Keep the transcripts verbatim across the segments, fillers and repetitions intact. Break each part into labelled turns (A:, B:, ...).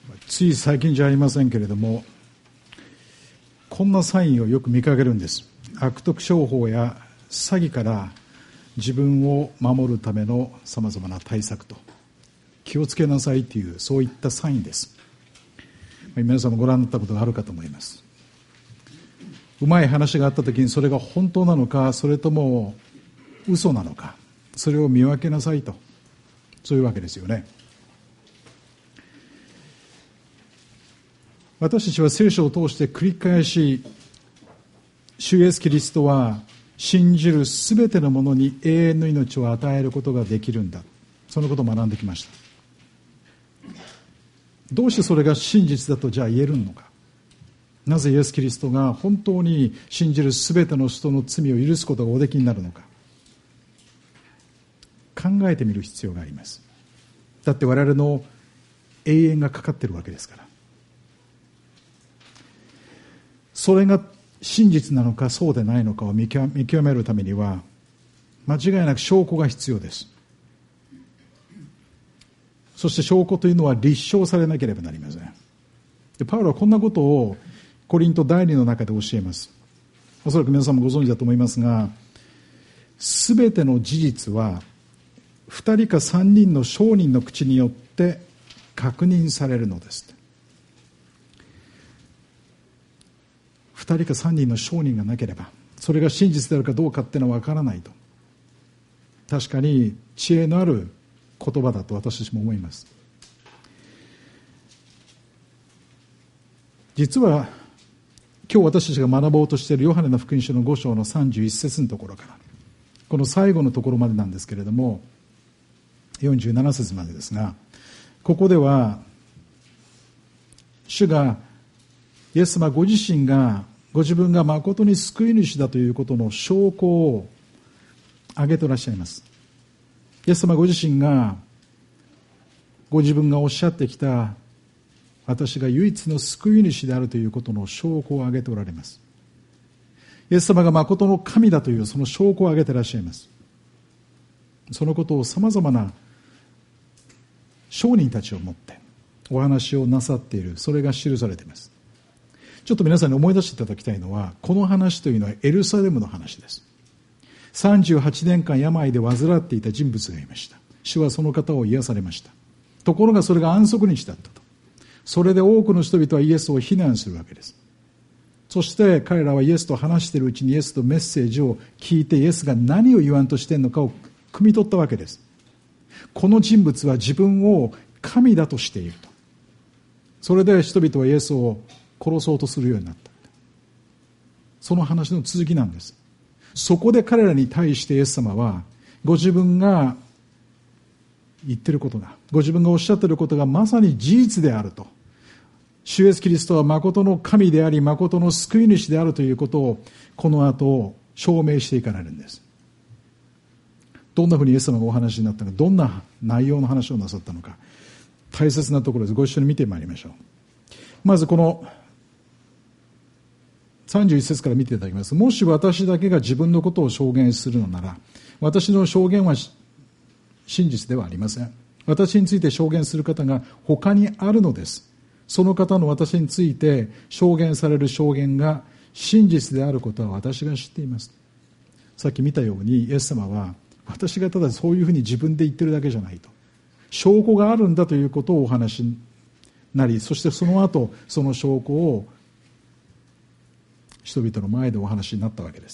A: つい最近じゃありませんけれども、こんなサインをよく見かけるんです。悪徳商法や詐欺から自分を守るためのさまざまな対策と、気をつけなさいという、そういったサインです。皆さんもご覧になったことがあるかと思います。うまい話があったときに、それが本当なのか、それとも嘘なのか、それを見分けなさいと、そういうわけですよね。私たちは聖書を通して繰り返し、主イエスキリストは信じるすべてのものに永遠の命を与えることができるんだ、そのことを学んできました。どうしてそれが真実だとじゃあ言えるのか。なぜイエスキリストが本当に信じるすべての人の罪を許すことがおできになるのか、考えてみる必要があります。だって我々の永遠がかかっているわけですから。それが真実なのかそうでないのかを見極めるためには、間違いなく証拠が必要です。そして証拠というのは立証されなければなりません。でパウロはこんなことをコリント第二の中で教えます。おそらく皆さんもご存知だと思いますが、すべての事実は二人か三人の証人の口によって確認されるのです。二人か三人の証人がなければ、それが真実であるかどうかっていうのは分からないと。確かに知恵のある言葉だと私たちも思います。実は今日私たちが学ぼうとしているヨハネの福音書のご章のさんじゅういち節のところから、この最後のところまでなんですけれども、よんじゅうなな節までですが、ここでは主がイエス様ご自身がご自分が誠に救い主だということの証拠を挙げていらっしゃいます。イエス様ご自身がご自分がおっしゃってきた、私が唯一の救い主であるということの証拠を挙げておられます。イエス様が誠の神だというその証拠を挙げていらっしゃいます。そのことをさまざまな証人たちをもってお話をなさっている、それが記されています。ちょっと皆さんに思い出していただきたいのは、この話というのはエルサレムの話です。さんじゅうはちねんかん病で患っていた人物がいました。主はその方を癒されました。ところがそれが安息日だったと。それで多くの人々はイエスを非難するわけです。そして彼らはイエスと話しているうちにイエスとメッセージを聞いて、イエスが何を言わんとしているのかを汲み取ったわけです。この人物は自分を神だとしていると。それで人々はイエスを殺そうとするようになった。その話の続きなんです。そこで彼らに対してイエス様は、ご自分が言っていることが、ご自分がおっしゃっていることがまさに事実であると。主イエスキリストは誠の神であり、誠の救い主であるということを、この後証明していかれるんです。どんなふうにイエス様がお話になったのか、どんな内容の話をなさったのか、大切なところです。ご一緒に見てまいりましょう。まずこのさんじゅういち節から見ていただきます。もし私だけが自分のことを証言するのなら、私の証言は真実ではありません。私について証言する方が他にあるのです。その方の私について証言される証言が真実であることは私が知っています。さっき見たようにイエス様は、私がただそういうふうに自分で言ってるだけじゃないと。証拠があるんだということをお話になり、そしてその後その証拠を人々の前でお話になったわけです。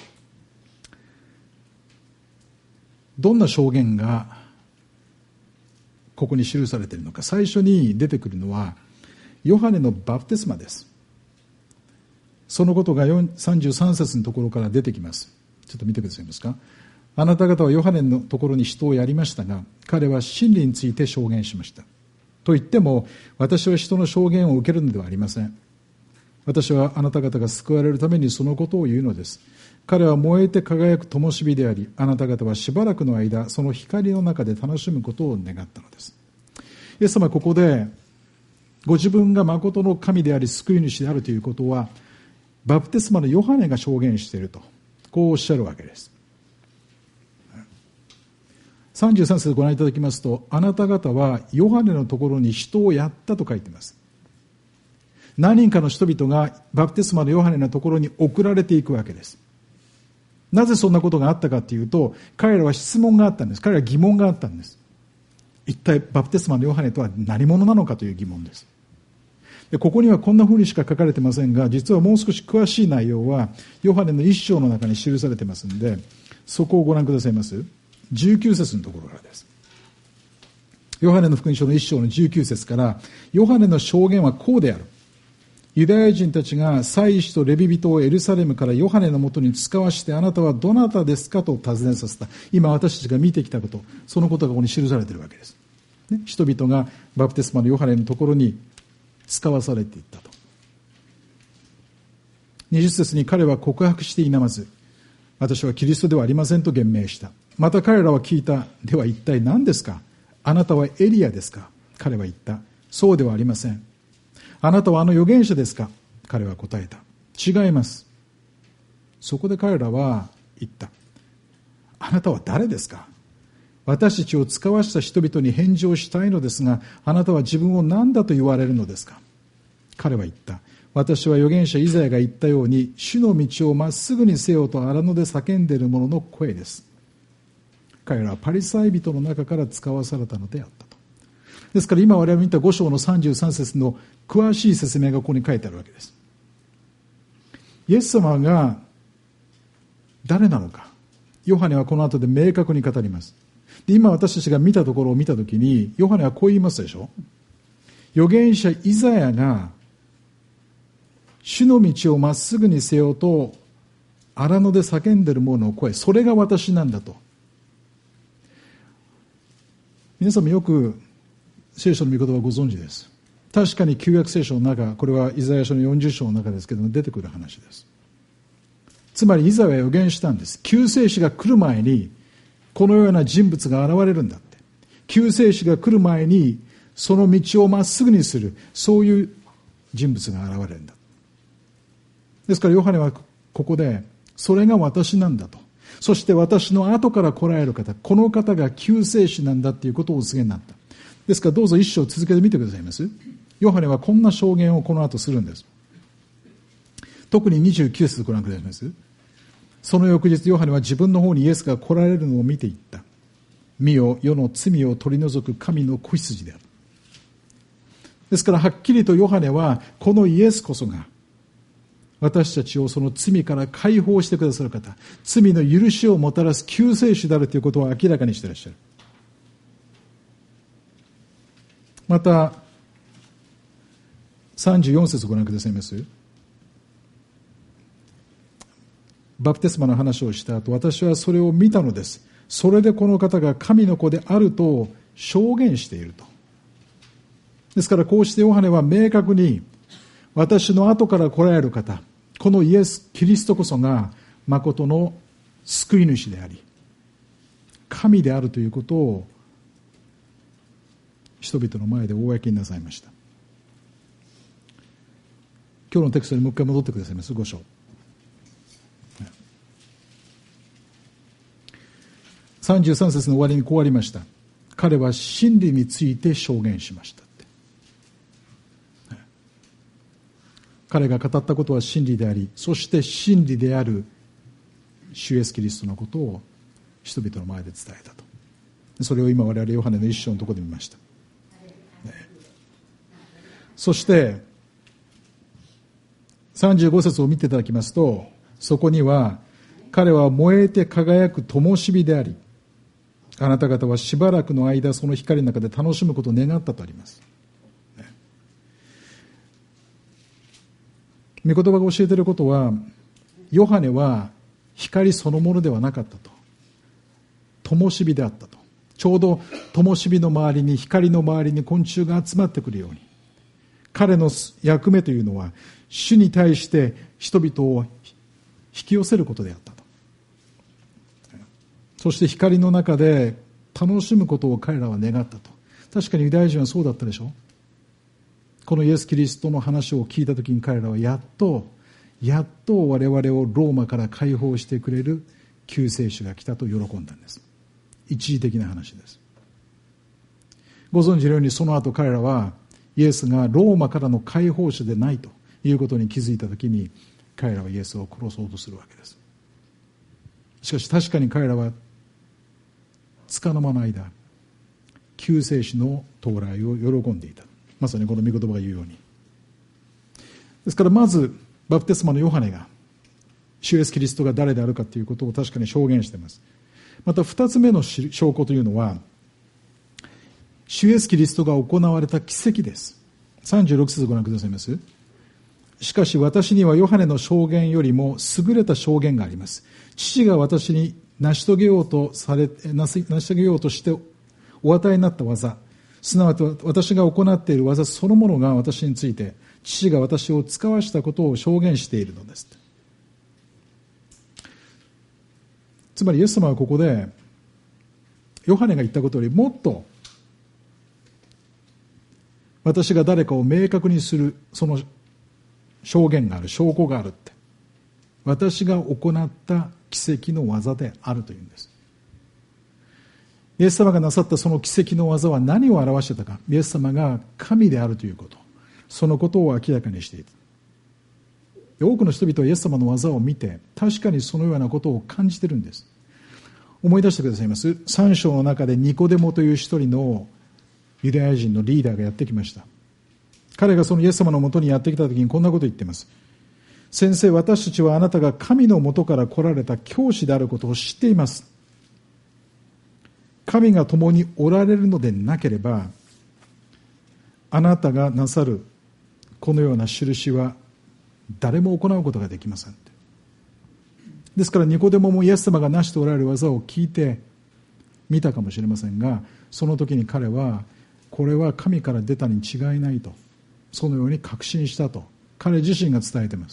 A: どんな証言がここに記されているのか。最初に出てくるのはヨハネのバプテスマです。そのことがさんじゅうさん節のところから出てきます。ちょっと見てくださいますか。あなた方はヨハネのところに人をやりましたが、彼は真理について証言しました。と言っても、私は人の証言を受けるのではありません。私はあなた方が救われるためにそのことを言うのです。彼は燃えて輝く灯火であり、あなた方はしばらくの間その光の中で楽しむことを願ったのです。イエス様はここでご自分が誠の神であり救い主であるということは、バプテスマのヨハネが証言していると、こうおっしゃるわけです。 さんじゅうさん節ご覧いただきますと、あなた方はヨハネのところに人をやったと書いています。何人かの人々がバプテスマのヨハネのところに送られていくわけです。なぜそんなことがあったかというと、彼らは質問があったんです。彼らは疑問があったんです。一体バプテスマのヨハネとは何者なのかという疑問です。でここにはこんなふうにしか書かれてませんが、実はもう少し詳しい内容はヨハネの一章の中に記されてますので、そこをご覧くださいます。じゅうきゅう節のところからです。ヨハネの福音書の一章のじゅうきゅう節から、ヨハネの証言はこうである。ユダヤ人たちが祭司とレビ人をエルサレムからヨハネのもとに使わして、あなたはどなたですかと尋ねさせた。今私たちが見てきたこと、そのことがここに記されているわけです、ね、人々がバプテスマのヨハネのところに使わされていったと。にじゅっ節に、彼は告白して否まず、私はキリストではありませんと言明した。また彼らは聞いた。では一体何ですか。あなたはエリアですか。彼は言った。そうではありません。あなたはあの預言者ですか。彼は答えた。違います。そこで彼らは言った。あなたは誰ですか。私たちを使わした人々に返事をしたいのですが、あなたは自分を何だと言われるのですか。彼は言った。私は預言者イザヤが言ったように、主の道をまっすぐにせよと荒野で叫んでいる者の声です。彼らはパリサイ人の中から使わされたのであったと。ですから今我々見たご章のさんじゅうさん節の詳しい説明がここに書いてあるわけです。イエス様が誰なのか、ヨハネはこの後で明確に語ります。で今私たちが見たところを見たときに、ヨハネはこう言いますでしょ。預言者イザヤが主の道をまっすぐにせよと荒野で叫んでいる者の声、それが私なんだと。皆さんもよく聖書の御言葉をご存知です。確かに旧約聖書の中、これはイザヤ書のよんじゅう章の中ですけども出てくる話です。つまりイザヤは予言したんです。救世主が来る前にこのような人物が現れるんだって。救世主が来る前にその道をまっすぐにする、そういう人物が現れるんだ。ですからヨハネはここでそれが私なんだと、そして私の後から来られる方、この方が救世主なんだということをお告げになった。ですからどうぞ一章続けてみてくださいます。ヨハネはこんな証言をこの後するんです。特ににじゅうきゅう節ご覧くださいます。その翌日ヨハネは自分の方にイエスが来られるのを見ていった。見よ、世の罪を取り除く神の子羊である。ですからはっきりとヨハネはこのイエスこそが私たちをその罪から解放してくださる方、罪の許しをもたらす救世主であるということを明らかにしていらっしゃる。またさんじゅうよん節ご覧くださいます。バプテスマの話をした後、私はそれを見たのです。それでこの方が神の子であると証言していると。ですからこうしてヨハネは明確に私の後から来られる方、このイエス・キリストこそが誠の救い主であり神であるということを人々の前で公になさいました。今日のテクストにもう一回戻ってくださいます。ご章さんじゅうさん節の終わりにこうありました。彼は真理について証言しましたって。彼が語ったことは真理であり、そして真理である主イエスキリストのことを人々の前で伝えたと。それを今我々ヨハネの一章のところで見ました、ね、そしてさんじゅうご節を見ていただきますと、そこには彼は燃えて輝く灯火であり、あなた方はしばらくの間その光の中で楽しむことを願ったとあります。御言葉が教えていることは、ヨハネは光そのものではなかったと。灯火であったと。ちょうど灯火の周りに、光の周りに昆虫が集まってくるように、彼の役目というのは主に対して人々を引き寄せることであったと。そして光の中で楽しむことを彼らは願ったと。確かにユダヤ人はそうだったでしょ。このイエス・キリストの話を聞いたときに彼らはやっとやっと我々をローマから解放してくれる救世主が来たと喜んだんです。 一時的な話です。ご存知のようにその後彼らはイエスがローマからの解放者でないということに気づいたときに、彼らはイエスを殺そうとするわけです。しかし確かに彼らはつかの間の間、救世主の到来を喜んでいた。まさにこの御言葉が言うように。ですからまずバプテスマのヨハネが主イエスキリストが誰であるかということを確かに証言しています。また二つ目の証拠というのは、主イエスキリストが行われた奇跡です。さんじゅうろく節ご覧くださいます。しかし私にはヨハネの証言よりも優れた証言があります。父が私に成し遂げようとされ成し遂げようとしてお与えになった技、すなわち私が行っている技そのものが私について父が私を使わしたことを証言しているのです。つまりイエス様はここでヨハネが言ったことよりもっと私が誰かを明確にするその証言がある、証拠があるって、私が行った奇跡の技であるというんです。イエス様がなさったその奇跡の技は何を表していたか。イエス様が神であるということ、そのことを明らかにしていた。多くの人々はイエス様の技を見て確かにそのようなことを感じているんです。思い出してくださいます。三章の中でニコデモという一人のユダヤ人のリーダーがやってきました。彼がそのイエス様のもとにやってきたときにこんなことを言っています。先生、私たちはあなたが神のもとから来られた教師であることを知っています。神が共におられるのでなければ、あなたがなさるこのような印は誰も行うことができません。ですからニコデモもイエス様がなしておられる技を聞いて見たかもしれませんが、その時に彼はこれは神から出たに違いないと、そのように確信したと彼自身が伝えています。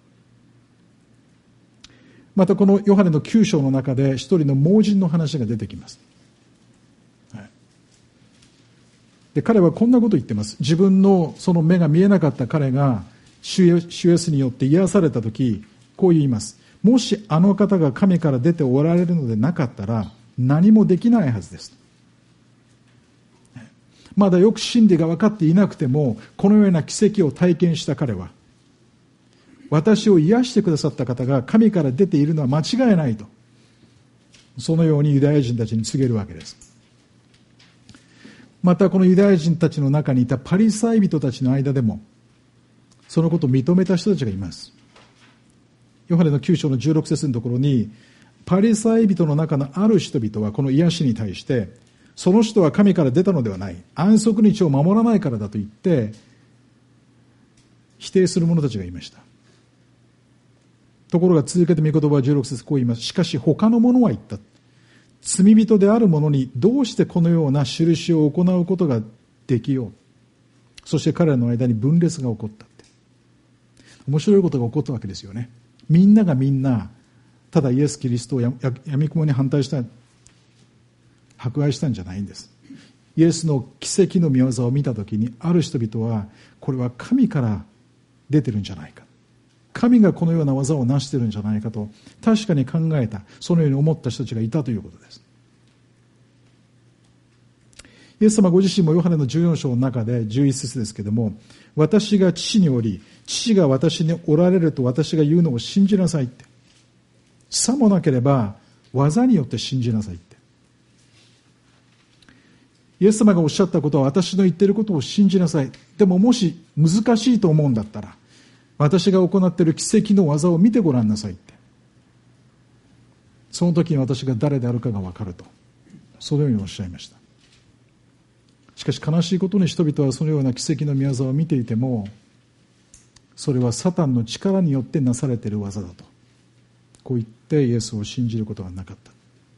A: またこのヨハネのきゅう章の中で一人の盲人の話が出てきます。はい、で彼はこんなことを言っています。自分のその目が見えなかった彼が主イエスによって癒された時、こう言います。もしあの方が神から出ておられるのでなかったら何もできないはずです。まだよく真理が分かっていなくてもこのような奇跡を体験した彼は、私を癒してくださった方が神から出ているのは間違いないと、そのようにユダヤ人たちに告げるわけです。またこのユダヤ人たちの中にいたパリサイ人たちの間でもそのことを認めた人たちがいます。ヨハネのきゅう章のじゅうろく節のところに、パリサイ人の中のある人々はこの癒しに対して、その人は神から出たのではない、安息日を守らないからだと言って否定する者たちがいました。ところが続けて御言葉はじゅうろく節こう言います。しかし他の者は言った。罪人である者にどうしてこのような印を行うことができよう。そして彼らの間に分裂が起こったって。面白いことが起こったわけですよね。みんながみんなただイエス・キリストをやみくもに反対した迫害したんじゃないんです。イエスの奇跡の御業を見たときに、ある人々はこれは神から出てるんじゃないか、神がこのような技を成してるんじゃないかと確かに考えた、そのように思った人たちがいたということです。イエス様ご自身もヨハネのじゅうよん章の中でじゅういち節ですけれども、私が父におり父が私におられると私が言うのを信じなさいって、さもなければ技によって信じなさいって、イエス様がおっしゃったことは私の言っていることを信じなさい。でももし難しいと思うんだったら私が行っている奇跡の技を見てごらんなさいって、その時に私が誰であるかが分かると、そのようにおっしゃいました。しかし悲しいことに人々はそのような奇跡の御業を見ていても、それはサタンの力によってなされている技だとこう言ってイエスを信じることはなかった。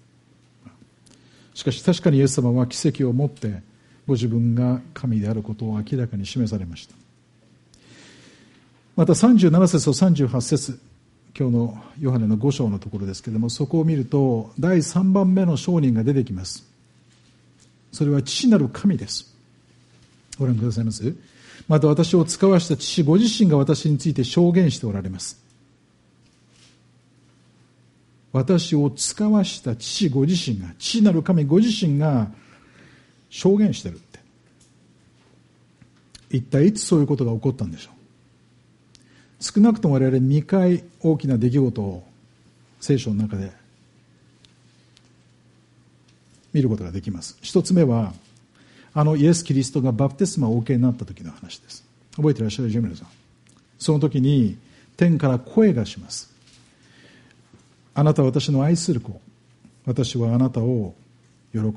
A: しかし確かにイエス様は奇跡をもってご自分が神であることを明らかに示されました。またさんじゅうなな節とさんじゅうはち節、今日のヨハネのご章のところですけれども、そこを見るとだいさんばんめの証人が出てきます。それは父なる神です。ご覧くださいます。また私を使わした父ご自身が私について証言しておられます。 私を使わした父ご自身が、父なる神ご自身が証言してるって。一体いつそういうことが起こったんでしょう。少なくとも我々にかい大きな出来事を聖書の中で見ることができます。一つ目は、あのイエス・キリストがバプテスマをお受けになった時の話です。覚えていらっしゃるでしょうか、皆さん。その時に天から声がします。あなたは私の愛する子、私はあなたを喜ぶって。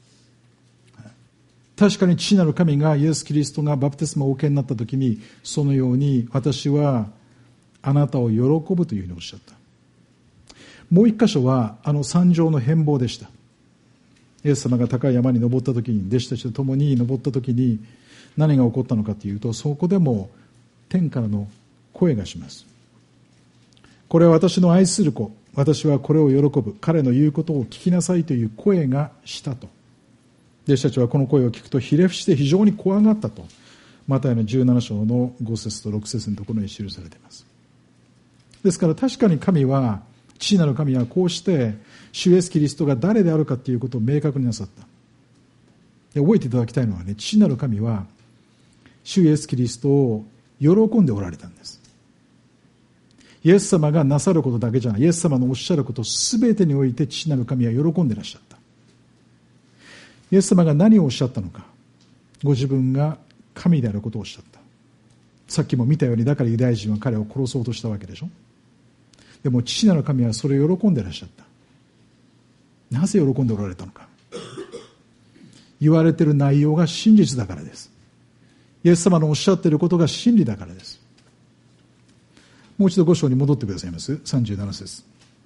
A: 確かに父なる神が、イエス・キリストがバプテスマをお受けになった時に、そのように私はあなたを喜ぶというふうにおっしゃった。もう一箇所はあの山上の変貌でした。イエス様が高い山に登った時に、弟子たちと共に登った時に何が起こったのかというと、そこでも天からの声がします。これは私の愛する子、私はこれを喜ぶ、彼の言うことを聞きなさいという声がしたと。弟子たちはこの声を聞くとひれ伏して非常に怖がったと、マタイのじゅうなな章のご節とろく節のところに記されています。ですから確かに神は、父なる神はこうして主イエスキリストが誰であるかということを明確になさった。で、覚えていただきたいのはね、父なる神は主イエスキリストを喜んでおられたんです。イエス様がなさることだけじゃない、イエス様のおっしゃることすべてにおいて父なる神は喜んでいらっしゃった。イエス様が何をおっしゃったのか、ご自分が神であることをおっしゃった。さっきも見たように、だからユダヤ人は彼を殺そうとしたわけでしょ。でも父なる神はそれを喜んでいらっしゃった。なぜ喜んでおられたのか。言われている内容が真実だからです。イエス様のおっしゃっていることが真理だからです。もう一度ご章に戻ってくださいます。さんじゅうなな節。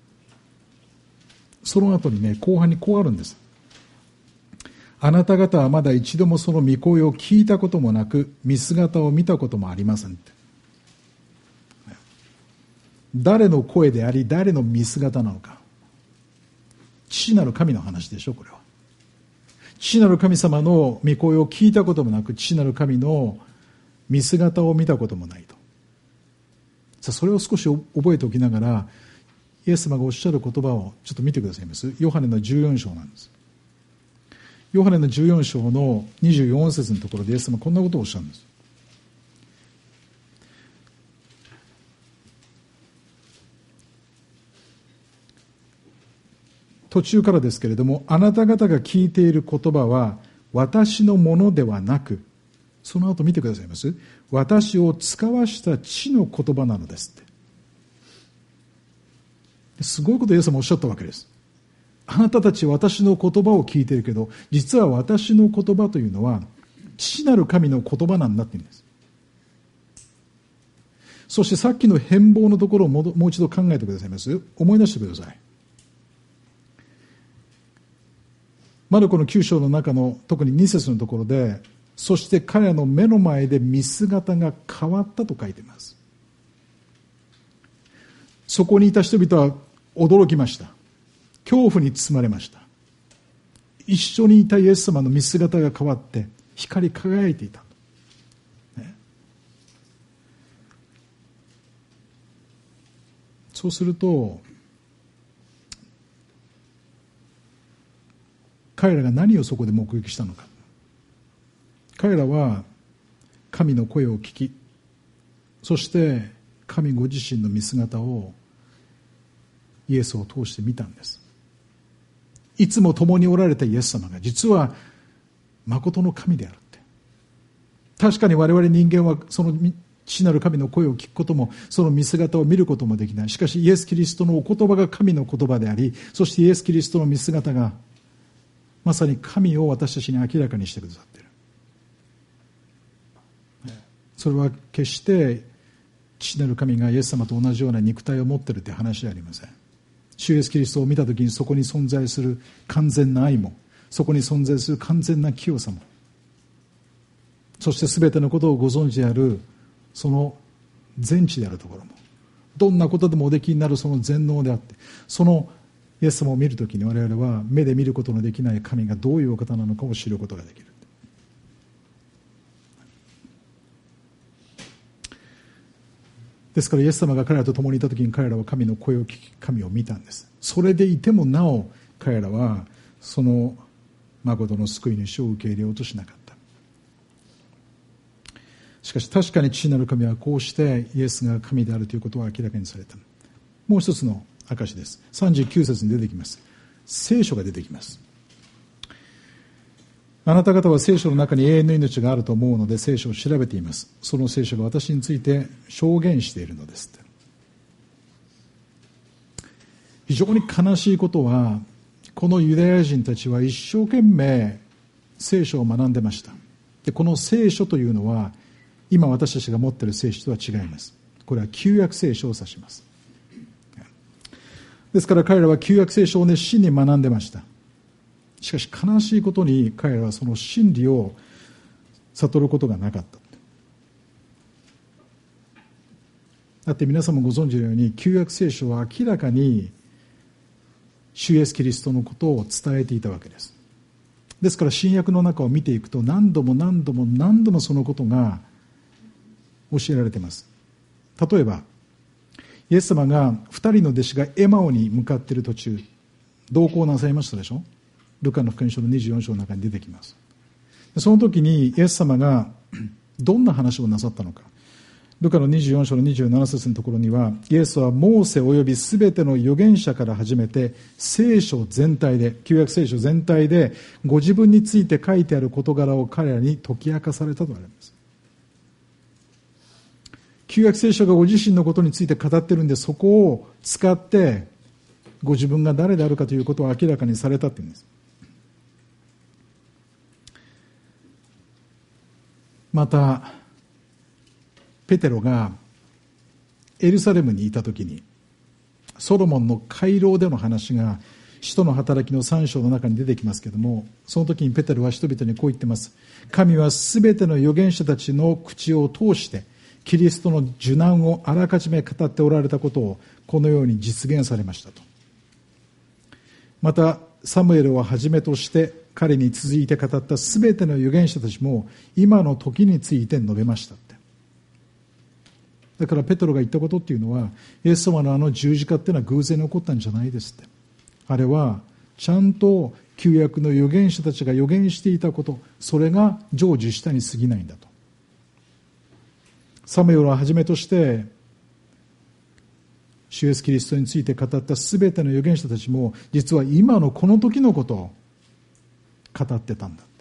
A: その後にね、後半にこうあるんです。あなた方はまだ一度もその御声を聞いたこともなく、見姿を見たこともありませんって。誰の声であり、誰の見姿なのか。父なる神の話でしょ、これは。父なる神様の御声を聞いたこともなく、父なる神の見姿を見たこともないと。さあ、それを少し覚えておきながら、イエス様がおっしゃる言葉をちょっと見てくださいます。ヨハネのじゅうよん章なんです。ヨハネのじゅうよん章のにじゅうよん節のところでイエス様はこんなことをおっしゃるんです。途中からですけれども、あなた方が聞いている言葉は私のものではなく、その後見てくださいます。私を使わした父の言葉なのですって。すごいことをイエス様おっしゃったわけです。あなたたちは私の言葉を聞いているけど、実は私の言葉というのは父なる神の言葉なんだって言うんです。そしてさっきの変貌のところをもう一度考えてくださいます。思い出してください。マルコのきゅう章の中の特にに節のところで、そして彼らの目の前で見姿が変わったと書いています。そこにいた人々は驚きました。恐怖に包まれました。一緒にいたイエス様の見姿が変わって光り輝いていた、ね、そうすると彼らが何をそこで目撃したのか。彼らは神の声を聞き、そして神ご自身の見姿をイエスを通して見たんです。いつも共におられたイエス様が実は誠の神であるって。確かに我々人間はその父なる神の声を聞くことも、その見姿を見ることもできない。しかしイエス・キリストのお言葉が神の言葉であり、そしてイエス・キリストの見姿がまさに神を私たちに明らかにしてくださっている。それは決して父なる神がイエス様と同じような肉体を持っているという話ではありません。主イエスキリストを見たときにそこに存在する完全な愛も、そこに存在する完全な清さも、そして全てのことをご存知であるその全知であるところも、どんなことでもおできになるその全能であって、そのイエス様を見るときに我々は目で見ることのできない神がどういうお方なのかを知ることができる。 ですからイエス様が彼らと共にいた時に彼らは神の声を聞き神を見たんです。それでいてもなお彼らはその誠の救い主を受け入れようとしなかった。しかし確かに父なる神はこうしてイエスが神であるということを明らかにされた。もう一つの証です。さんじゅうきゅう節に出てきます。聖書が出てきます。あなた方は聖書の中に永遠の命があると思うので聖書を調べています。その聖書が私について証言しているのです。非常に悲しいことは、このユダヤ人たちは一生懸命聖書を学んでました。で、この聖書というのは今私たちが持っている聖書とは違います。これは旧約聖書を指します。ですから彼らは旧約聖書を熱心に学んでました。しかし悲しいことに彼らはその真理を悟ることがなかった。だって皆さんもご存知のように旧約聖書は明らかに主イエスキリストのことを伝えていたわけです。ですから新約の中を見ていくと何度も何度も何度もそのことが教えられています。例えばイエス様が二人の弟子がエマオに向かっている途中同行なさいましたでしょ。ルカの福音書のにじゅうよん章の中に出てきます。その時にイエス様がどんな話をなさったのか。ルカのにじゅうよん章のにじゅうなな節のところには、イエスはモーセおよびすべての預言者から始めて聖書全体で、旧約聖書全体でご自分について書いてある事柄を彼らに解き明かされたと言われます。旧約聖書がご自身のことについて語っているんで、そこを使ってご自分が誰であるかということを明らかにされたっていうんです。またペテロがエルサレムにいたときにソロモンの回廊での話が使徒の働きのさん章の中に出てきますけれども、その時にペテロは人々にこう言ってます。神はすべての預言者たちの口を通してキリストの受難をあらかじめ語っておられたことをこのように実現されましたと。またサムエルをはじめとして彼に続いて語ったすべての預言者たちも今の時について述べましたって。だからペトロが言ったことっていうのは、イエス様のあの十字架っていうのは偶然に起こったんじゃないですって。あれはちゃんと旧約の預言者たちが預言していたこと、それが成就したに過ぎないんだと。サムエルをはじめとして主イエスキリストについて語ったすべての預言者たちも実は今のこの時のことを語ってたんだって。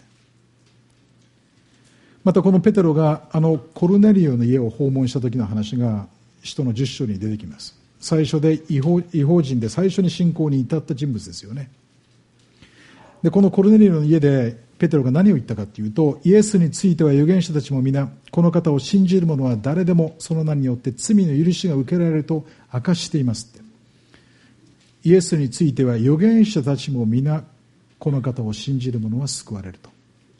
A: またこのペテロがあのコルネリオの家を訪問した時の話が使徒のじゅっ章に出てきます。最初で違法、違法人で最初に信仰に至った人物ですよね。でこのコルネリオの家でペテロが何を言ったかというと、イエスについては預言者たちも皆この方を信じる者は誰でもその名によって罪の許しが受けられると明かしていますって。イエスについては預言者たちも皆この方を信じる者は救われると。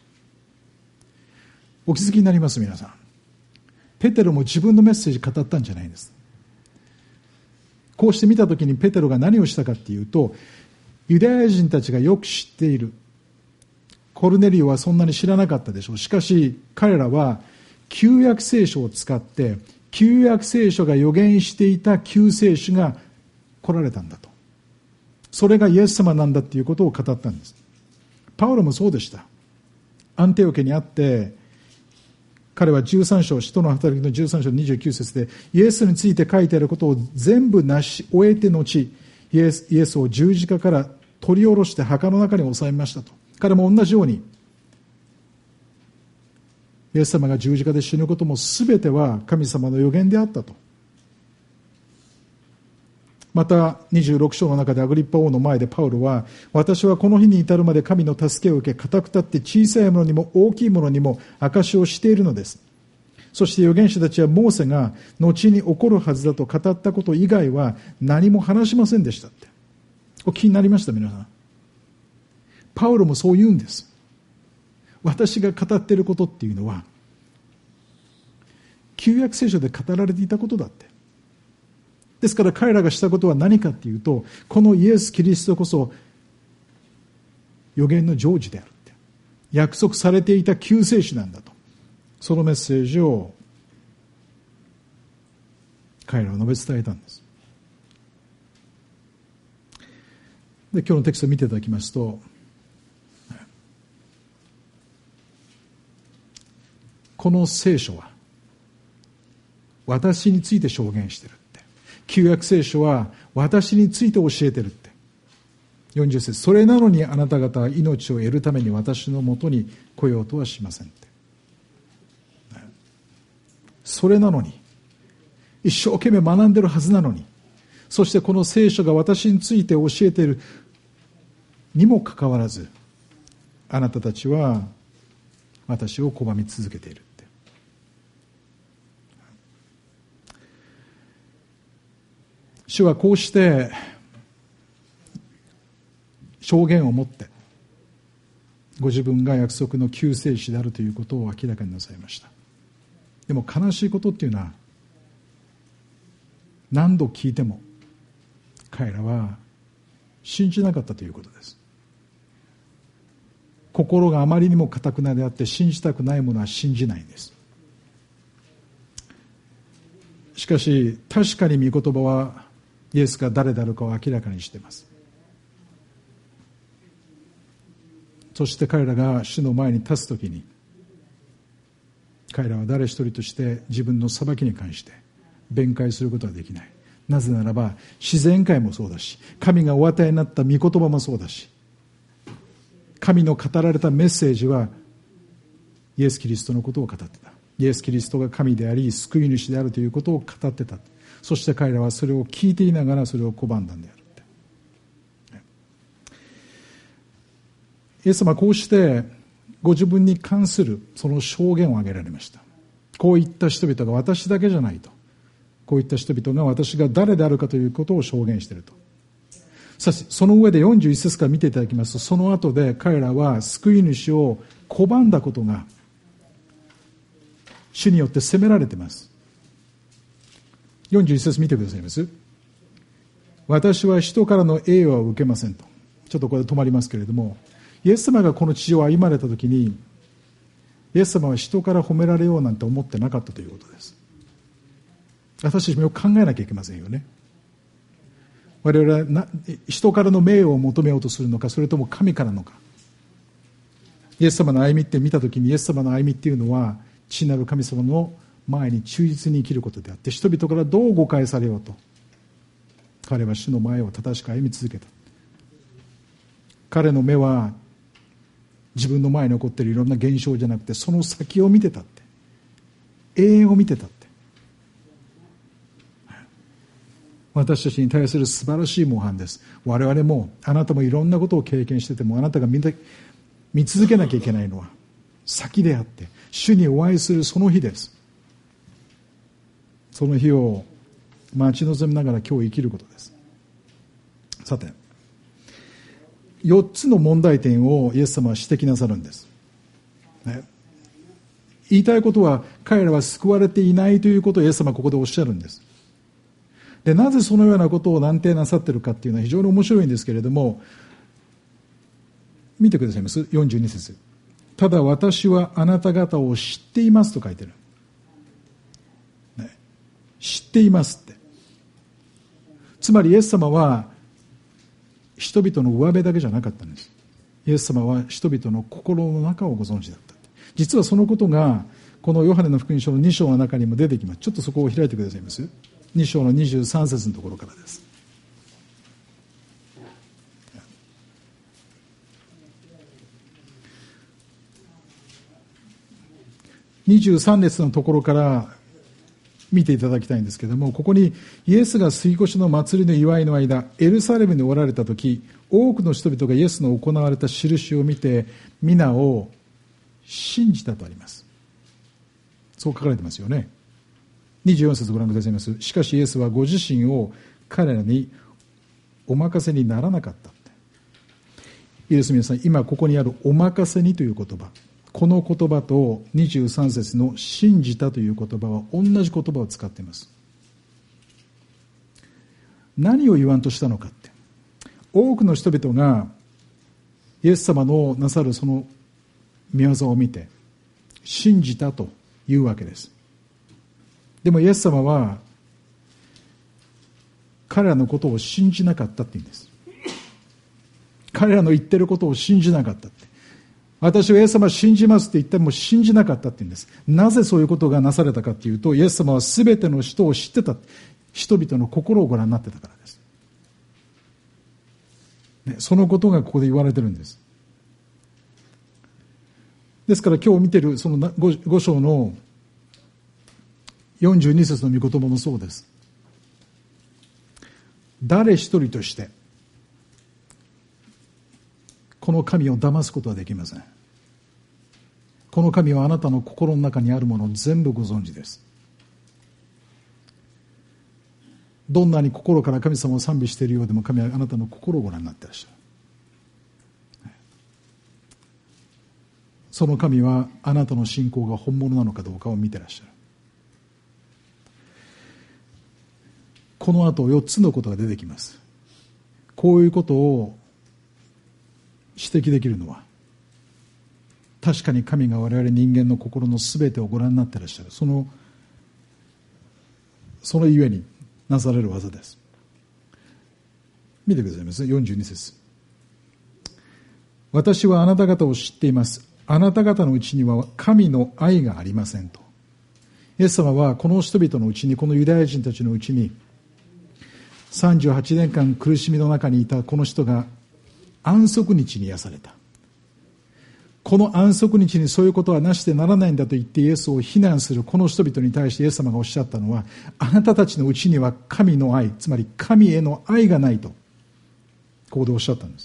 A: お気づきになります皆さん。ペテロも自分のメッセージ語ったんじゃないんです。こうして見たときにペテロが何をしたかっていうと、ユダヤ人たちがよく知っている、コルネリオはそんなに知らなかったでしょう。しかし彼らは旧約聖書を使って旧約聖書が予言していた救世主が来られたんだと。それがイエス様なんだということを語ったんです。パウロもそうでした。アンテオケにあって彼はじゅうさん章、使徒の働きのじゅうさん章にじゅうきゅう節でイエスについて書いてあることを全部成し終えて後、イエス、イエスを十字架から取り下ろして墓の中に収めましたと。彼も同じようにイエス様が十字架で死ぬことも全ては神様の予言であったと。またにじゅうろく章の中でアグリッパ王の前でパウロは、私はこの日に至るまで神の助けを受け、固く立って小さいものにも大きいものにも証しをしているのです。そして預言者たちはモーセが後に起こるはずだと語ったこと以外は何も話しませんでしたって。お気になりました皆さん。パウロもそう言うんです。私が語っていることっていうのは旧約聖書で語られていたことだって。ですから彼らがしたことは何かっていうと、このイエス・キリストこそ預言の成就であるって、約束されていた救世主なんだと、そのメッセージを語彼らは述べ伝えたんです。で、今日のテキストを見ていただきますと、この聖書は私について証言してるって、旧約聖書は私について教えてるって。よんじゅっ節、それなのにあなた方は命を得るために私のもとに来ようとはしませんって。それなのに、一生懸命学んでるはずなのに、そしてこの聖書が私について教えているにもかかわらず、あなたたちは私を拒み続けているって。主はこうして証言を持ってご自分が約束の救世主であるということを明らかになさいました。でも悲しいことっていうのは、何度聞いても彼らは信じなかったということです。心があまりにも堅くなであって信じたくないものは信じないんです。しかし確かに御言葉はイエスが誰であるかを明らかにしています。そして彼らが主の前に立つときに、彼らは誰一人として自分の裁きに関して弁解することはできない。なぜならば自然界もそうだし、神がお与えになった御言葉もそうだし、神の語られたメッセージはイエス・キリストのことを語ってた。イエス・キリストが神であり救い主であるということを語ってた。そして彼らはそれを聞いていながらそれを拒んだんであるって。イエス様はこうしてご自分に関するその証言を挙げられました。こういった人々が私だけじゃないと。こういった人々が私が誰であるかということを証言していると。さしその上でよんじゅういち節から見ていただきますと、その後で彼らは救い主を拒んだことが主によって責められています。よんじゅういち節見てくださいます。私は人からの栄誉は受けませんと。ちょっとこれで止まりますけれども、イエス様がこの地上を歩まれたときに、イエス様は人から褒められようなんて思ってなかったということです。私たちもよく考えなきゃいけませんよね。我々はな人からの名誉を求めようとするのか、それとも神からのか。イエス様の歩みって見たときに、イエス様の歩みっていうのは父なる神様の前に忠実に生きることであって、人々からどう誤解されようと彼は主の前を正しく歩み続けた。彼の目は自分の前に起こっているいろんな現象じゃなくて、その先を見てたって、永遠を見てたって。私たちに対する素晴らしい模範です。我々もあなたもいろんなことを経験してても、あなたが 見, 見続けなきゃいけないのは先であって、主にお会いするその日です。その日を待ち望みながら今日生きることです。さて、よっつの問題点をイエス様は指摘なさるんです、ね、言いたいことは、彼らは救われていないということをイエス様はここでおっしゃるんです。で、なぜそのようなことを断定なさっているかっていうのは非常に面白いんですけれども、見てくださいます。よんじゅうに節、ただ私はあなた方を知っていますと書いてある、ね、知っていますって。つまりイエス様は人々の上辺だけじゃなかったんです。イエス様は人々の心の中をご存知だった。実はそのことがこのヨハネの福音書のに章の中にも出てきます。ちょっとそこを開いてくださいます。に章のにじゅうさん節のところからです。にじゅうさん列のところから見ていただきたいんですけれども、ここにイエスが杉越の祭りの祝いの間、エルサレムにおられたとき、多くの人々がイエスの行われた印を見て皆を信じたとあります。そう書かれてますよね。にじゅうよん節ご覧くださいます。しかしイエスはご自身を彼らにお任せにならなかった。いいです皆さん、今ここにあるお任せにという言葉、この言葉とにじゅうさん節の信じたという言葉は同じ言葉を使っています。何を言わんとしたのかって、多くの人々がイエス様のなさるその御業を見て信じたというわけです。でもイエス様は彼らのことを信じなかったって言うんです。彼らの言ってることを信じなかったって。私はイエス様を信じますって言っても信じなかったって言うんです。なぜそういうことがなされたかというと、イエス様は全ての人を知ってた。人々の心をご覧になってたからです。ね、そのことがここで言われてるんです。ですから今日見てるその 5, 5章のよんじゅうに節の御言葉もそうです。誰一人としてこの神を騙すことはできません。この神はあなたの心の中にあるものを全部ご存知です。どんなに心から神様を賛美しているようでも、神はあなたの心をご覧になっていらっしゃる。その神はあなたの信仰が本物なのかどうかを見ていらっしゃる。この後よっつのことが出てきます。こういうことを指摘できるのは、確かに神が我々人間の心のすべてをご覧になっていらっしゃる。そのそのゆえになされる技です。見てくださいます。よんじゅうに節。私はあなた方を知っています。あなた方のうちには神の愛がありませんと。イエス様はこの人々のうちに、このユダヤ人たちのうちにさんじゅうはちねんかん苦しみの中にいたこの人が安息日に癒された。この安息日にそういうことはなしてならないんだと言ってイエスを非難するこの人々に対してイエス様がおっしゃったのは、あなたたちのうちには神の愛、つまり神への愛がないとここでおっしゃったんです。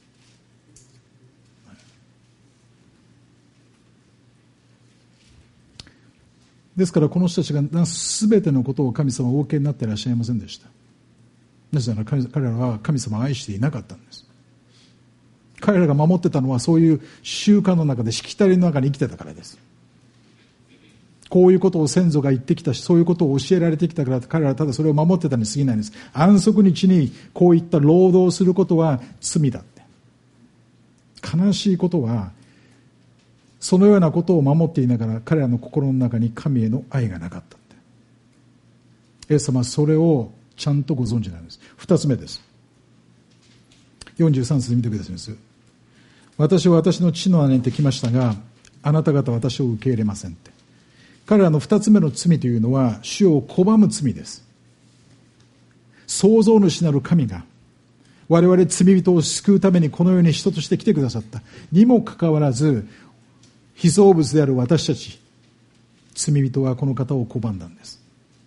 A: ですからこの人たちがなす全てのことを神様はお受けになっていらっしゃいませんでした。なぜなら彼らは神様を愛していなかったんです。彼らが守ってたのはそういう習慣の中で、しきたりの中に生きてたからです。こういうことを先祖が言ってきたし、そういうことを教えられてきたから、彼らはただそれを守ってたに過ぎないんです。安息日にこういった労働をすることは罪だって。悲しいことは、そのようなことを守っていながら彼らの心の中に神への愛がなかったって。イエス様はそれをちゃんとご存知なんです。二つ目です。よんじゅうさん節見てくださいます。私は私の父の姉にってきましたが、あなた方は私を受け入れませんって。彼らの二つ目の罪というのは主を拒む罪です。創造主なる神が我々罪人を救うためにこの世に人として来てくださったにもかかわらず、被造物である私たち罪人はこの方を拒んだんです。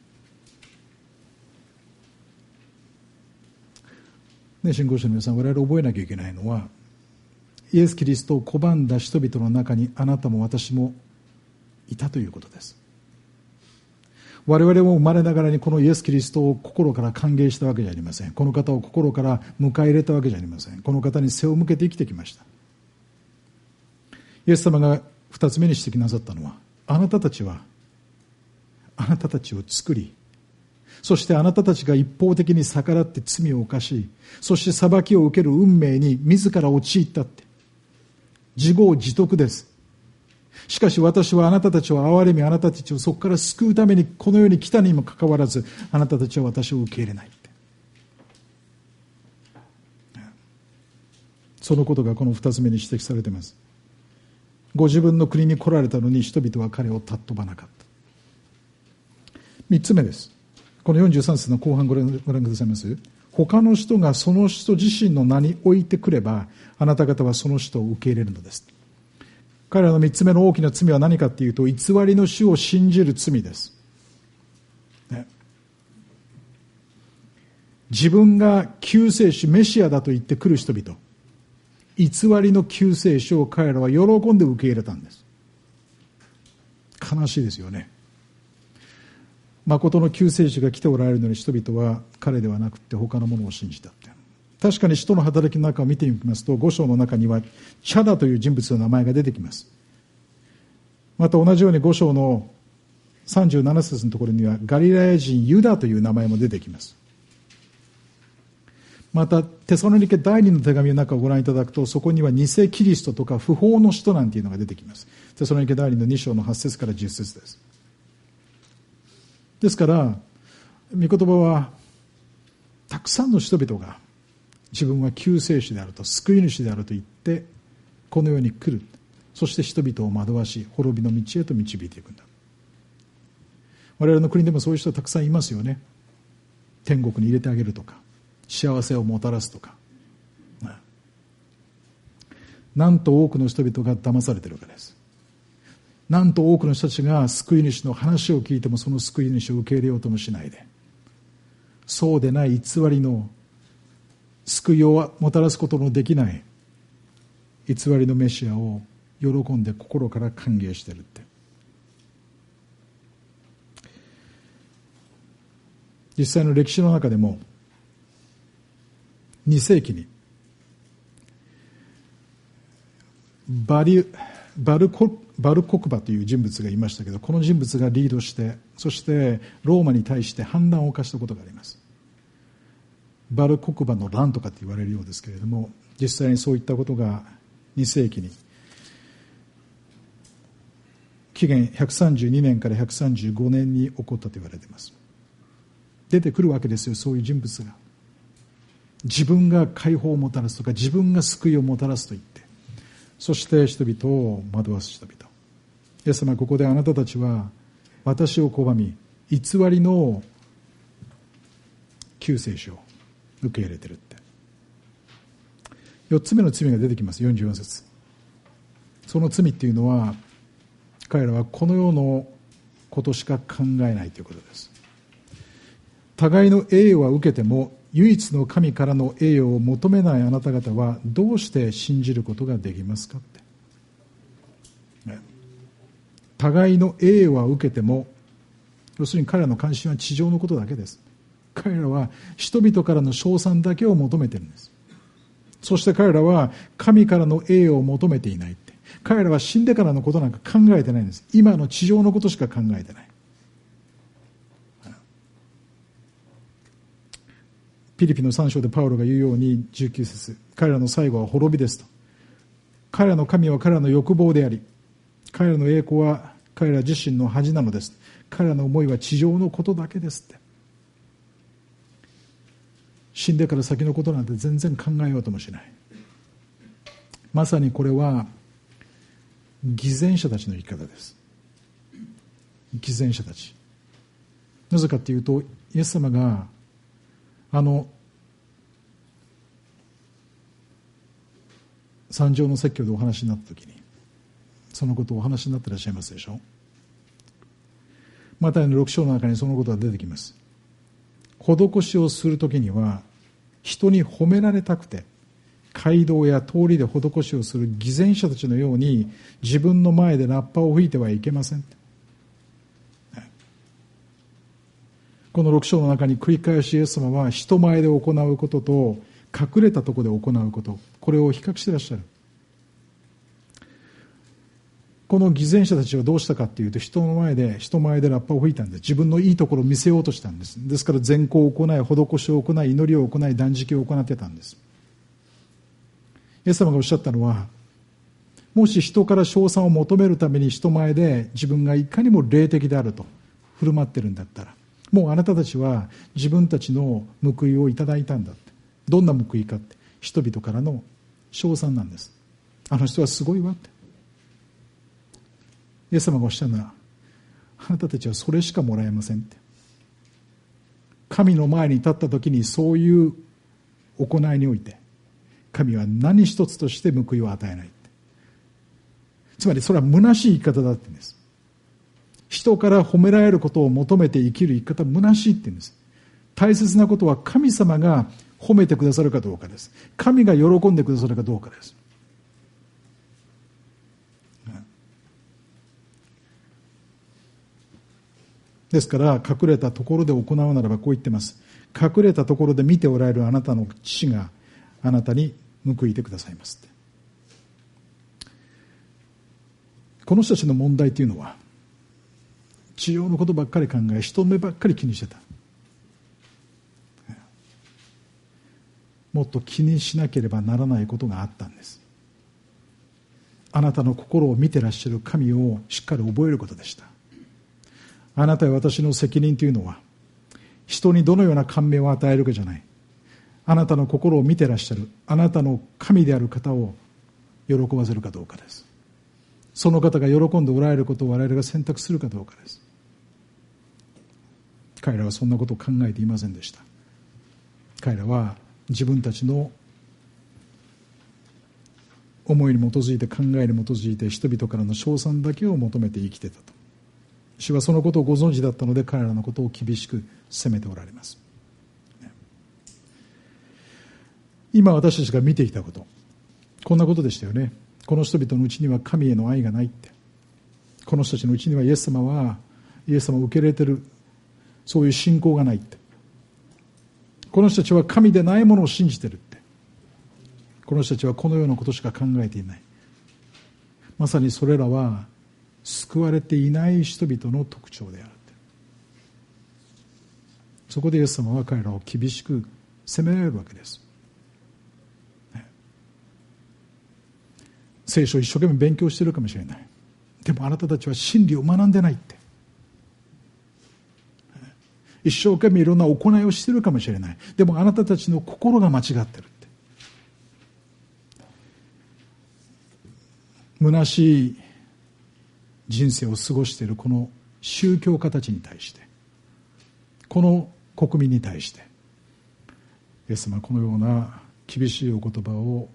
A: ね、信仰者の皆さん、我々覚えなきゃいけないのは、イエス・キリストを拒んだ人々の中にあなたも私もいたということです。我々も生まれながらにこのイエス・キリストを心から歓迎したわけじゃありません。この方を心から迎え入れたわけじゃありません。この方に背を向けて生きてきました。イエス様が二つ目に指摘なさったのは、あなたたちはあなたたちを作り、そしてあなたたちが一方的に逆らって罪を犯し、そして裁きを受ける運命に自ら陥ったって。自業自得です。しかし私はあなたたちを憐れみ、あなたたちをそこから救うためにこの世に来たにもかかわらず、あなたたちは私を受け入れないって。そのことがこの二つ目に指摘されています。ご自分の国に来られたのに人々は彼を尊ばなかった。三つ目です。このよんじゅうさん節の後半ご覧くださいます。他の人がその人自身の名に置いてくれば、あなた方はその人を受け入れるのです。彼らの三つ目の大きな罪は何かというと、偽りの主を信じる罪です、ね、自分が救世主メシアだと言ってくる人々、偽りの救世主を彼らは喜んで受け入れたんです。悲しいですよね。誠の救世主が来ておられるのに人々は彼ではなくて他のものを信じたって。確かに使徒の働きの中を見てみますと、ご章の中にはチャダという人物の名前が出てきます。また同じようにご章のさんじゅうなな節のところにはガリラヤ人ユダという名前も出てきます。またテサロニケ第二の手紙の中をご覧いただくと、そこには偽キリストとか不法の使徒なんていうのが出てきます。テサロニケ第二のに章のはち節からじゅっ節です。ですから御言葉はくさんの人々が自分は救世主であると、救い主であると言ってこの世に来る。そして人々を惑わし滅びの道へと導いていくんだ。我々の国でもそういう人たくさんいますよね。天国に入れてあげるとか、幸せをもたらすとか。なんと多くの人々が騙されているからです。なんと多くの人たちが救い主の話を聞いてもその救い主を受け入れようともしないで、そうでない偽りの救いをもたらすことのできない偽りのメシアを喜んで心から歓迎しているって。実際の歴史の中でもに世紀にバリバルコバルコクバという人物がいましたけど、この人物がリードして、そしてローマに対して反乱を犯したことがあります。バルコクバの乱とかって言われるようですけれども、実際にそういったことがに世紀に紀元ひゃくさんじゅうにねんからひゃくさんじゅうごねんに起こったと言われています。出てくるわけですよ、そういう人物が。自分が解放をもたらすとか、自分が救いをもたらすと言って、そして人々を惑わす人々。イエス様はここで、あなたたちは私を拒み偽りの救世主を受け入れてるって。よっつめの罪が出てきます。よんじゅうよん節。その罪っていうのは、彼らはこの世のことしか考えないということです。互いの栄誉は受けても唯一の神からの栄誉を求めないあなた方はどうして信じることができますかって。互いの栄誉は受けても、要するに彼らの関心は地上のことだけです。彼らは人々からの称賛だけを求めているんです。そして彼らは神からの栄誉を求めていないって。彼らは死んでからのことなんか考えてないんです。今の地上のことしか考えてない。ピリピのさん章でパウロが言うようにじゅうきゅう節、彼らの最後は滅びですと。彼らの神は彼らの欲望であり、彼らの栄光は彼ら自身の恥なのです。彼らの思いは地上のことだけですって。死んでから先のことなんて全然考えようともしない。まさにこれは偽善者たちの生き方です。偽善者たち。なぜかというと、イエス様があの三条の説教でお話になったときに、そのことをお話になっていらっしゃいますでしょ。マタイのろく章の中にそのことが出てきます。施しをするときには人に褒められたくて街道や通りで施しをする偽善者たちのように自分の前でラッパを吹いてはいけません。このろく章の中に繰り返しイエス様は人前で行うことと隠れたところで行うこと、これを比較していらっしゃる。この偽善者たちはどうしたかというと、人の前で人前でラッパを吹いたんです。自分のいいところを見せようとしたんです。ですから善行を行い、施しを行い、祈りを行い、断食を行ってたんです。イエス様がおっしゃったのは、もし人から称賛を求めるために人前で自分がいかにも霊的であると振る舞ってるんだったら、もうあなたたちは自分たちの報いをいただいたんだって。どんな報いかって、人々からの称賛なんです。あの人はすごいわって。イエス様がおっしゃるのは、あなたたちはそれしかもらえませんって。神の前に立った時にそういう行いにおいて、神は何一つとして報いを与えないって。つまりそれは虚しい生き方だって言うんです。人から褒められることを求めて生きる生き方は虚しいって言うんです。大切なことは神様が褒めてくださるかどうかです。神が喜んでくださるかどうかです。ですから隠れたところで行うならばこう言ってます。隠れたところで見ておられるあなたの父があなたに報いてくださいますって。この人たちの問題というのは地上のことばっかり考え、人の目ばっかり気にしてた。もっと気にしなければならないことがあったんです。あなたの心を見てらっしゃる神をしっかり覚えることでした。あなたや私の責任というのは人にどのような感銘を与えるかじゃない。 あなたの心を見てらっしゃるあなたの神である方を喜ばせるかどうかです。その方が喜んでおられることを我々が選択するかどうかです。彼らはそんなことを考えていませんでした。彼らは自分たちの思いに基づいて、考えに基づいて、人々からの称賛だけを求めて生きてたと。主はそのことをご存知だったので、彼らのことを厳しく責めておられます。今私たちが見てきたこと、こんなことでしたよね。この人々のうちには神への愛がないって、この人たちのうちにはイエス様はイエス様を受け入れている、そういう信仰がないって、この人たちは神でないものを信じているって、この人たちはこのようなことしか考えていない。まさにそれらは救われていない人々の特徴である。そこでイエス様は彼らを厳しく責められるわけです。聖書を一生懸命勉強しているかもしれない。でもあなたたちは真理を学んでないって。一生懸命いろんな行いをしているかもしれない。でもあなたたちの心が間違ってるって。虚しい人生を過ごしているこの宗教家たちに対して、この国民に対して、イエス様はこのような厳しいお言葉を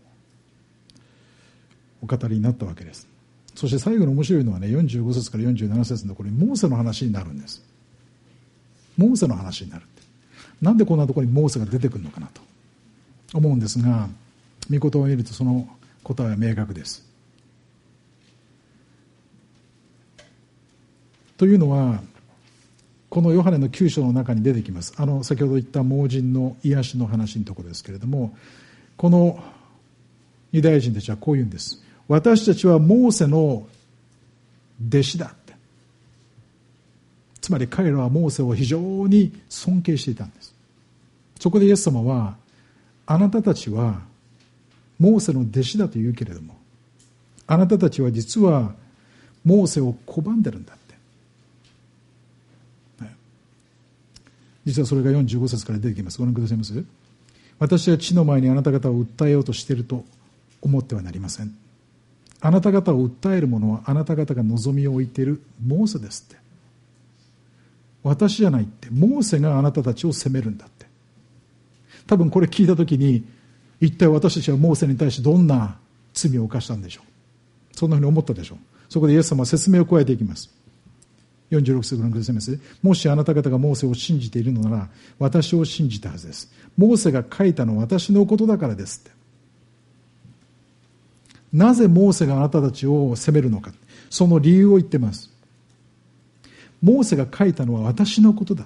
A: お語りになったわけです。そして最後の面白いのはね、よんじゅうご節からよんじゅうなな節のところにモーセの話になるんです。モーセの話になるって、なんでこんなところにモーセが出てくるのかなと思うんですが、御言葉を見るとその答えは明確です。というのは、このヨハネのきゅう章の中に出てきます。あの先ほど言った盲人の癒しの話のところですけれども、このユダヤ人たちはこう言うんです。私たちはモーセの弟子だって。つまり彼らはモーセを非常に尊敬していたんです。そこでイエス様は、あなたたちはモーセの弟子だと言うけれども、あなたたちは実はモーセを拒んでるんだって。実はそれがよんじゅうご節から出てきます。ご覧くださいます。私は地の前にあなた方を訴えようとしていると思ってはなりません。あなた方を訴える者はあなた方が望みを置いているモーセですって。私じゃないって。モーセがあなたたちを責めるんだって。多分これ聞いたときに、一体私たちはモーセに対してどんな罪を犯したんでしょう。そんなふうに思ったでしょう。そこでイエス様は説明を加えていきます。よんじゅうろく節ご覧くださいます。もしあなた方がモーセを信じているのなら、私を信じたはずです。モーセが書いたのは私のことだからですって。なぜモーセがあなたたちを責めるのか、その理由を言ってます。モーセが書いたのは私のことだって。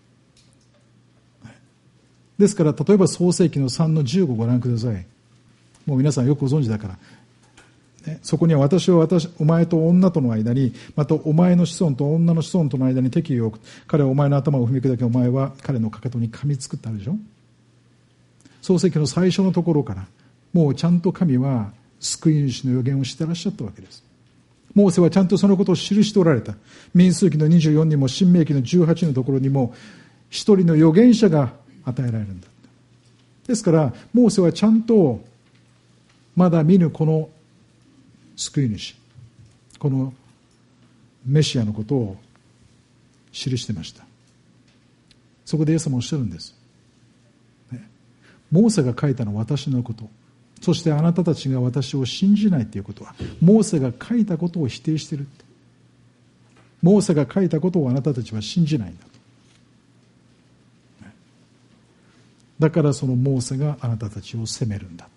A: ですから例えば創世記のさんのじゅうごご覧ください。もう皆さんよくご存知だから、ね、そこには私は私お前と女との間に、またお前の子孫と女の子孫との間に敵意を置く。彼はお前の頭を踏み砕き、お前は彼のかかとに噛みつくってあるでしょ。創世記の最初のところからもうちゃんと神は救い主の予言をしてらっしゃったわけです。モーセはちゃんとそのことを記しておられた。民数記のにじゅうよんにも申命記のじゅうはちのところにも一人の預言者が与えられるんだ。ですからモーセはちゃんとまだ見ぬこの救い主、このメシアのことを記してました。そこでイエス様はおっしゃるんです、ね、モーセが書いたのは私のこと、そしてあなたたちが私を信じないということはモーセが書いたことを否定しているって。モーセが書いたことをあなたたちは信じないんだと。だからそのモーセがあなたたちを責めるんだって。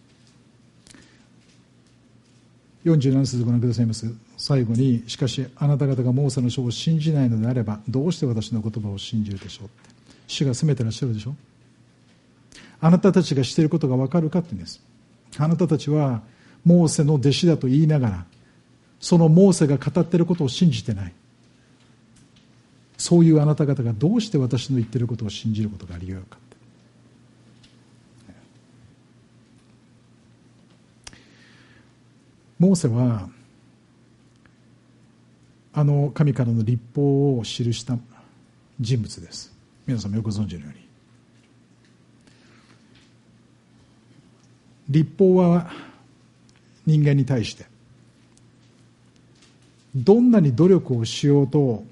A: よんじゅうなな節ご覧くださいます。最後に、しかしあなた方がモーセの書を信じないのであればどうして私の言葉を信じるでしょうって。主が責めてらっしゃるでしょ。あなたたちがしていることが分かるかって言うんです。あなたたちはモーセの弟子だと言いながら、そのモーセが語っていることを信じてない。そういうあなた方がどうして私の言っていることを信じることがあり得るかって。モーセはあの神からの律法を記した人物です。皆さんもよくご存知のように、 律法は人間に対してどんなに努力をしようと、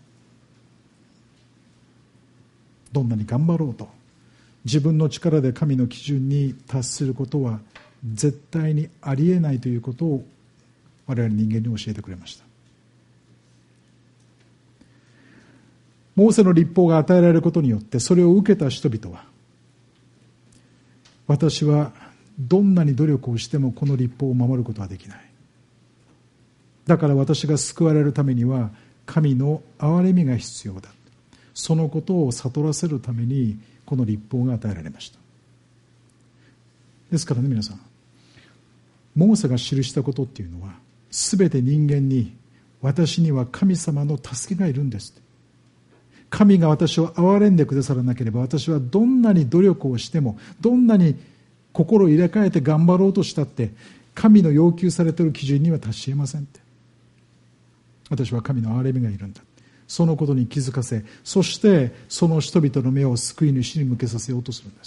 A: どんなに頑張ろうと、自分の力で神の基準に達することは絶対にありえないということを我々人間に教えてくれました。モーセの律法が与えられることによって、それを受けた人々は、私はどんなに努力をしてもこの律法を守ることはできない。だから私が救われるためには神の憐れみが必要だ。そのことを悟らせるためにこの律法が与えられました。ですからね、皆さん、モーセが記したことっていうのは、すべて人間に、私には神様の助けがいるんです。神が私を憐れんでくださらなければ、私はどんなに努力をしても、どんなに心を入れ替えて頑張ろうとしたって、神の要求されている基準には達し得ませんって。私は神の憐れみがいるんだ。そのことに気づかせ、そしてその人々の目を救い主に向けさせようとするんです。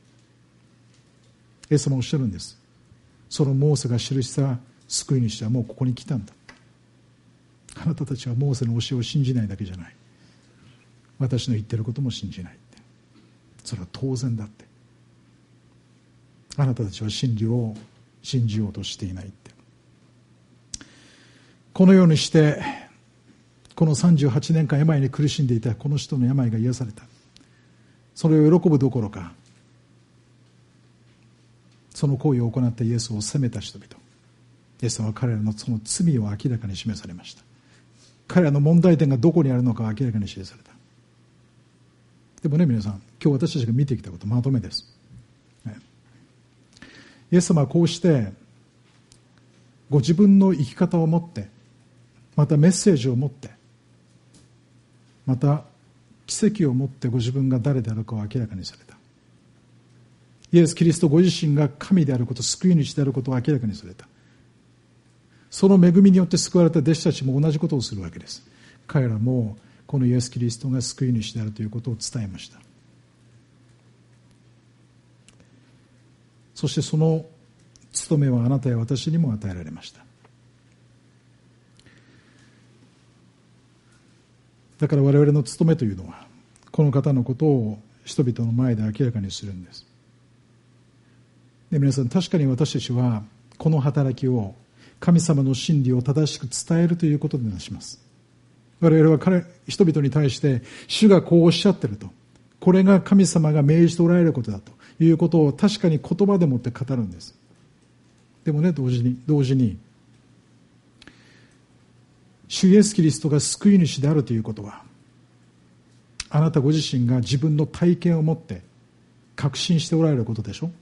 A: イエス様おっしゃるんです。そのモーセが記した救い主はもうここに来たんだ。あなたたちはモーセの教えを信じないだけじゃない。私の言ってることも信じないって。それは当然だって。あなたたちは真理を信じようとしていないって。このようにしてこのさんじゅうはちねんかん病に苦しんでいたこの人の病が癒された。それを喜ぶどころか、その行為を行ったイエスを責めた人々、イエス様は彼らのその罪を明らかに示されました。彼らの問題点がどこにあるのかを明らかに示された。でもね、皆さん、今日私たちが見てきたこと、まとめです。イエス様はこうしてご自分の生き方を持って、またメッセージを持って、また奇跡を持ってご自分が誰であるかを明らかにされた。イエス・キリストご自身が神であること、救い主であることを明らかにされた。その恵みによって救われた弟子たちも同じことをするわけです。彼らもこのイエス・キリストが救い主であるということを伝えました。そしてその務めはあなたや私にも与えられました。だから我々の務めというのは、この方のことを人々の前で明らかにするんです。で、皆さん、確かに私たちはこの働きを、神様の真理を正しく伝えるということでなします。我々は彼人々に対して、主がこうおっしゃっていると、これが神様が命じておられることだということを確かに言葉でもって語るんです。でもね、同時に同時に主イエスキリストが救い主であるということは、あなたご自身が自分の体験を持って確信しておられることでしょ。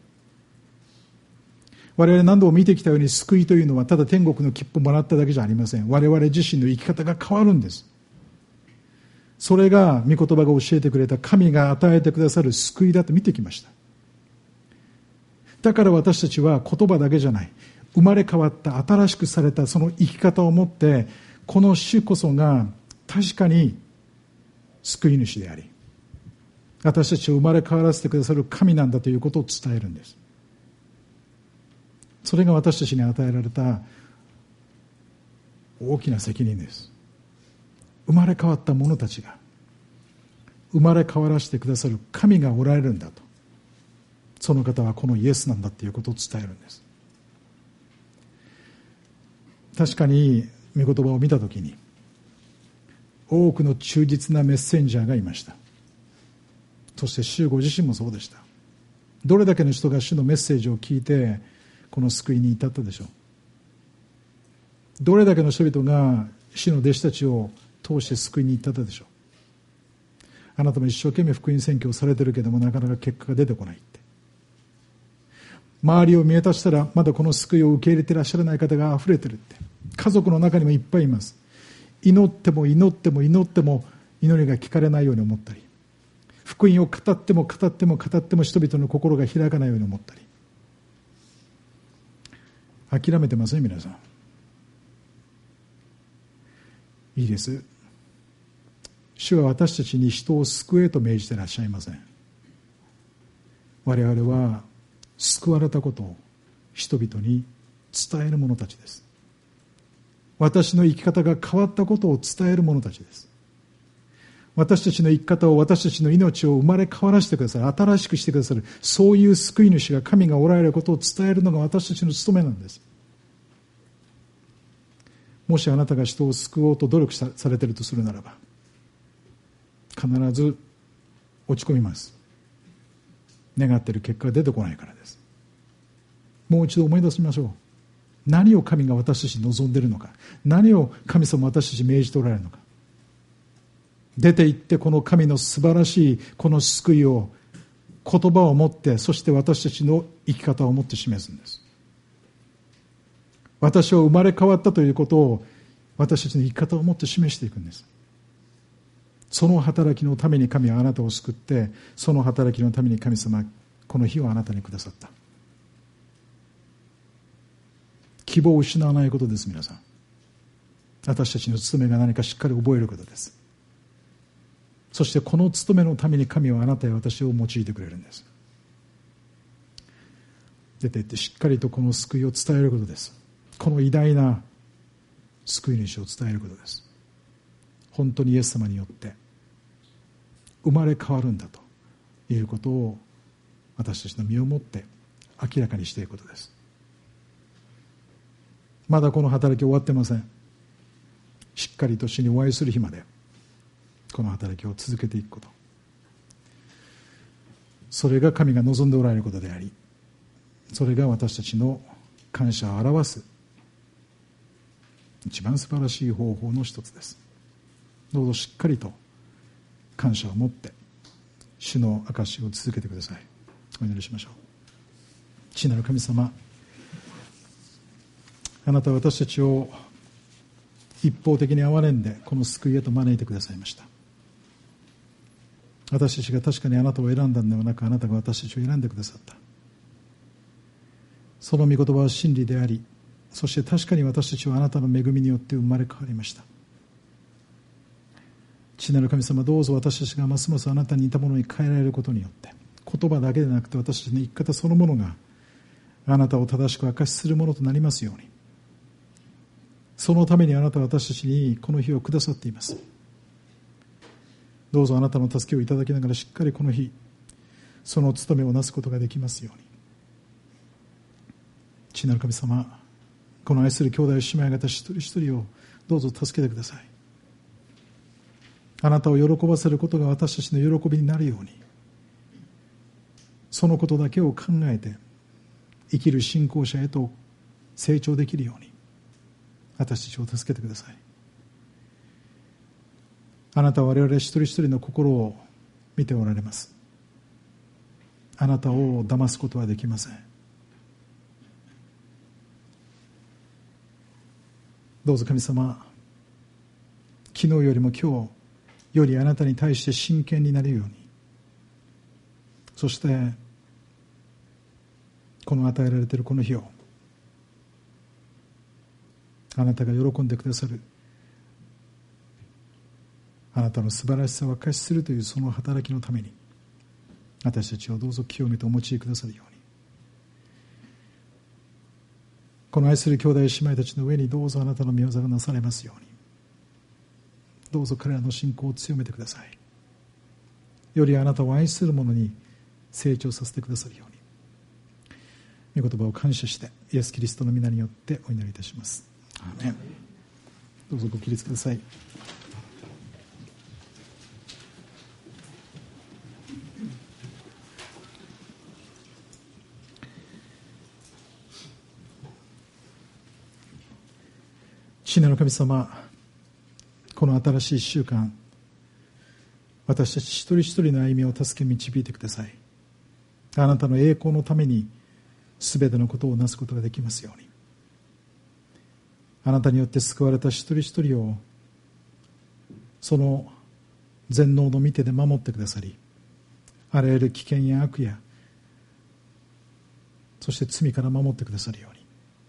A: 我々何度も見てきたように、救いというのはただ天国の切符をもらっただけじゃありません。我々自身の生き方が変わるんです。それが御言葉が教えてくれた神が与えてくださる救いだと見てきました。だから私たちは言葉だけじゃない、生まれ変わった新しくされたその生き方を持って、この主こそが確かに救い主であり、私たちを生まれ変わらせてくださる神なんだということを伝えるんです。それが私たちに与えられた大きな責任です。生まれ変わった者たちが生まれ変わらせてくださる神がおられるんだと、その方はこのイエスなんだということを伝えるんです。確かに御言葉を見たときに、多くの忠実なメッセンジャーがいました。そして主ご自身もそうでした。どれだけの人が主のメッセージを聞いてこの救いに至ったでしょう。どれだけの人々が主の弟子たちを通して救いに至ったでしょう。あなたも一生懸命福音宣教をされているけども、なかなか結果が出てこないって。周りを見渡したらまだこの救いを受け入れていらっしゃらない方があふれてるって。家族の中にもいっぱいいます。祈っても祈っても祈っても祈りが聞かれないように思ったり、福音を語っても語っても語っても人々の心が開かないように思ったり。諦めてますね、皆さん。いいです。主は私たちに人を救えと命じていらっしゃいません。我々は救われたことを人々に伝える者たちです。私の生き方が変わったことを伝える者たちです。私たちの生き方を、私たちの命を生まれ変わらせてくださる、新しくしてくださる、そういう救い主が、神がおられることを伝えるのが私たちの務めなんです。もしあなたが人を救おうと努力されているとするならば、必ず落ち込みます。願っている結果が出てこないからです。もう一度思い出しましょう。何を神が私たちに望んでいるのか、何を神様私たちに命じておられるのか。出て行ってこの神の素晴らしいこの救いを言葉を持って、そして私たちの生き方を持って示すんです。私は生まれ変わったということを私たちの生き方を持って示していくんです。その働きのために神はあなたを救って、その働きのために神様はこの日をあなたにくださった。希望を失わないことです。皆さん、私たちの務めが何かしっかり覚えることです。そしてこの務めのために神はあなたや私を用いてくれるんです。出て行ってしっかりとこの救いを伝えることです。この偉大な救い主を伝えることです。本当にイエス様によって生まれ変わるんだということを私たちの身をもって明らかにしていくことです。まだこの働き終わってません。しっかりと主にお会いする日までこの働きを続けていくこと、それが神が望んでおられることであり、それが私たちの感謝を表す一番素晴らしい方法の一つです。どうぞしっかりと感謝を持って主の証しを続けてください。お祈りしましょう。父なる神様、あなたは私たちを一方的に憐れんでこの救いへと招いてくださいました。私たちが確かにあなたを選んだのではなく、あなたが私たちを選んでくださった。その御言葉は真理であり、そして確かに私たちはあなたの恵みによって生まれ変わりました。父なる神様、どうぞ私たちがますますあなたに似たものに変えられることによって、言葉だけでなくて私たちの生き方そのものがあなたを正しく証しするものとなりますように。そのためにあなたは私たちにこの日をくださっています。どうぞあなたの助けをいただきながらしっかりこの日その務めをなすことができますように。父なる神様、この愛する兄弟姉妹方一人一人をどうぞ助けてください。あなたを喜ばせることが私たちの喜びになるように、そのことだけを考えて生きる信仰者へと成長できるように私たちを助けてください。あなたは我々一人一人の心を見ておられます。あなたを騙すことはできません。どうぞ神様、昨日よりも今日よりあなたに対して真剣になれるように、そしてこの与えられているこの日をあなたが喜んでくださる、あなたの素晴らしさを明かしするというその働きのために私たちをどうぞ清めてお持ちくださるように、この愛する兄弟姉妹たちの上にどうぞあなたの御業がなされますように、どうぞ彼らの信仰を強めてください。よりあなたを愛する者に成長させてくださるように、御言葉を感謝してイエス・キリストの皆によってお祈りいたします。アーメン。どうぞご起立ください。父なる神様、この新しいいっしゅうかん、私たち一人一人の歩みを助け導いてください。あなたの栄光のために全てのことをなすことができますように、あなたによって救われた一人一人をその全能の御手で守ってくださり、あらゆる危険や悪やそして罪から守ってくださるように、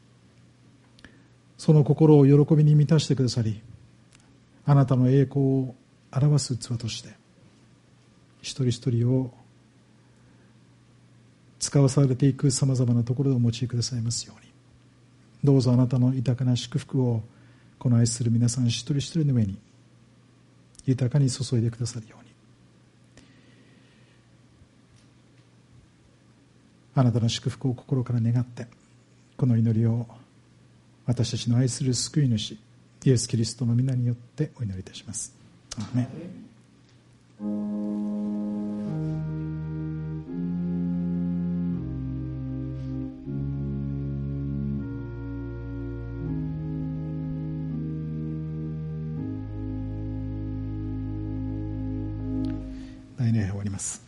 A: その心を喜びに満たしてくださり、あなたの栄光を表す器として一人一人を使わされていくさまざまなところでお持ちくださいますように、どうぞあなたの豊かな祝福をこの愛する皆さん一人一人の上に豊かに注いでくださるように、あなたの祝福を心から願って、この祈りを私たちの愛する救い主イエス・キリストの皆によってお祈りいたします。アーメン。大礼拝終わります。